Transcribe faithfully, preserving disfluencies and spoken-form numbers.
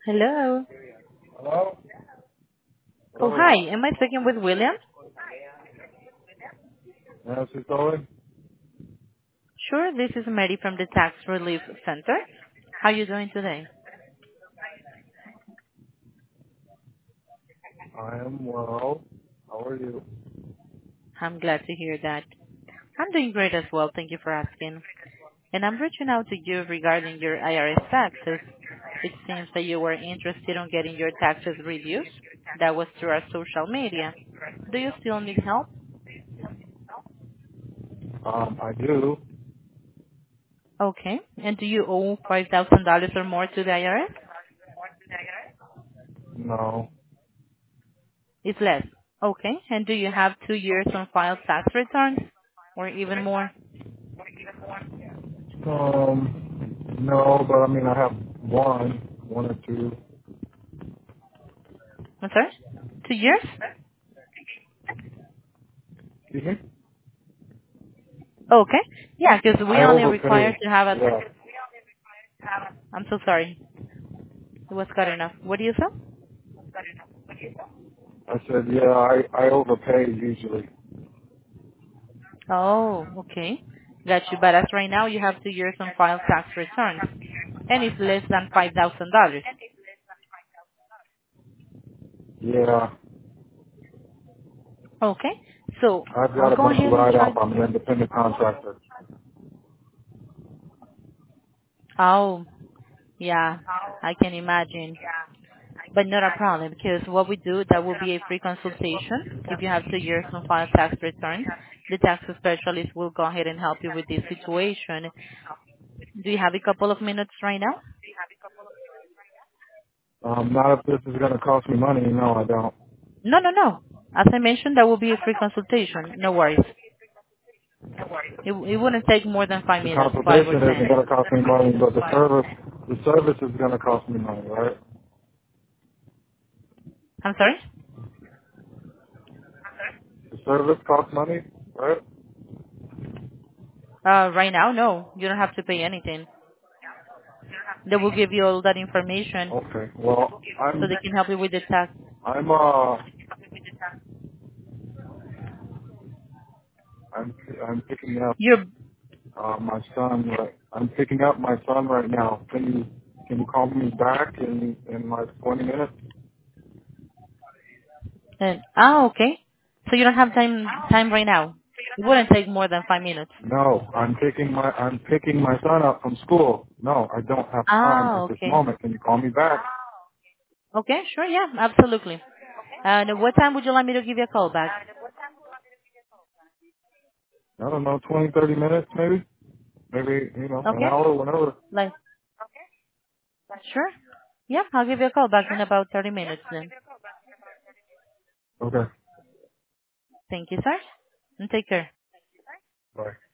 Hello. Hello? Oh, Hello? hi. Am I speaking with William? Yes, who's calling? Sure. This is Mary from the Tax Relief Center. How are you doing today? I am well. How are you? I'm glad to hear that. I'm doing great as well. Thank you for asking. And I'm reaching out to you regarding your I R S taxes. It seems that you were interested in getting your taxes reduced. That was through our social media. Do you still need help? Um, I do. Okay. And do you owe five thousand dollars or more to the I R S? No. It's less. Okay. And do you have two years on file tax returns or even more? Um, no, but I mean, I have one, one or two. I'm sorry? Two years? Excuse me? Okay. Yeah, because we I only require overpaid. to have a... Yeah. I'm so sorry. It was cut enough. What do you say? I said, yeah, I, I overpay usually. Oh, okay. Got you. But as right now, you have two years on file tax returns, and it's less than five thousand dollars. Yeah. Okay. So I've got I'll a go bunch of ahead and try. write-off. I'm an independent contractor. Oh, yeah, I can imagine. But not a problem because what we do, that will be a free consultation. If you have two years on file tax returns, the tax specialist will go ahead and help you with this situation. Do you have a couple of minutes right now? Um, not if this is going to cost me money. No, I don't. No, no, no. As I mentioned, that will be a free consultation. No worries. It, it wouldn't take more than five The minutes, five or consultation isn't ten. going to cost me money, but the service, the service is going to cost me money, right? I'm sorry? The service costs money, right? Uh, right now, no. You don't have to pay anything. They will give you all that information Okay. Well, so I'm, they can help you with the tax. I'm, uh, I'm, I'm picking up, You're, uh, my son. Right, I'm picking up my son right now. Can you, can you call me back in, in like twenty minutes? and, ah, okay. So you don't have time, time right now. It wouldn't take more than five minutes. No, I'm picking my, I'm picking my son up from school. No, I don't have time Ah, at this okay. moment. Can you call me back? Okay, sure, yeah, absolutely. And what time would you like me to give you a call back? I don't know, twenty, thirty minutes maybe? Maybe, you know, an Okay, hour, whenever. like, sure. Yeah, I'll give you a call back in about thirty minutes then. Okay. Thank you, sir. And take care. Bye.